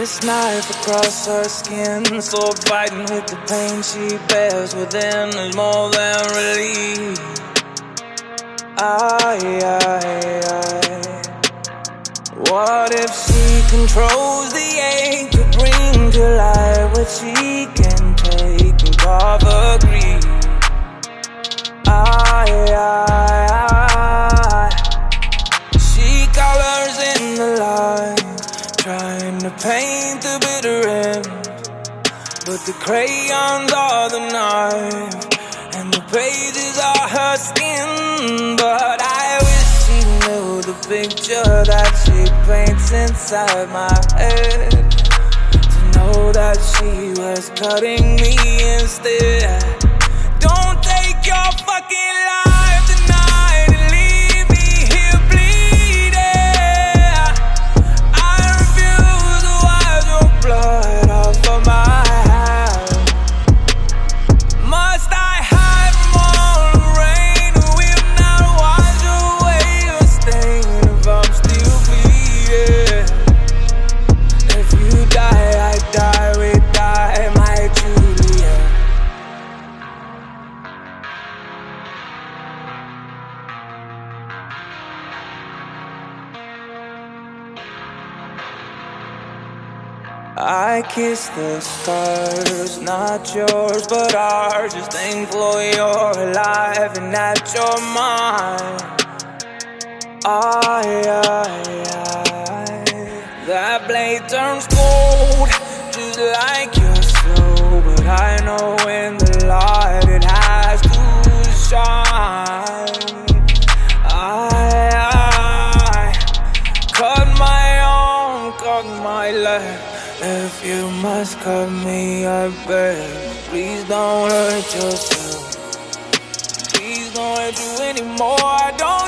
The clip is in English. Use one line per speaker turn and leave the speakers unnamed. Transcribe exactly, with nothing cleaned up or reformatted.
this knife across her skin, sword fighting with the pain she bears within is more than relief. Aye, aye, aye. What if she controls the ache to bring to life what she can take and cover grief? Aye, aye, aye. She colors in the light, trying to paint the bitter end, but the crayons are the knife and the pages are her skin. But I wish she knew the picture that she paints inside my head, to know that she was cutting me instead. Don't take your fucking life tonight and leave me here bleeding. I refuse to wash your blood off of my hands. Must I hide from all the rain? Will not wash away your stain if I'm still bleeding. If you die, I die, we die, my Juliet. I kiss the stars, not yours but ours. Just thankful you're alive and that you're mine. Aye, aye, aye. That blade turns cold, just like your soul. But I know in the light it has to shine. Aye, aye. Cut my arm, cut my leg. If you must cut me, I beg, please don't hurt yourself. Please don't hurt you anymore. I don't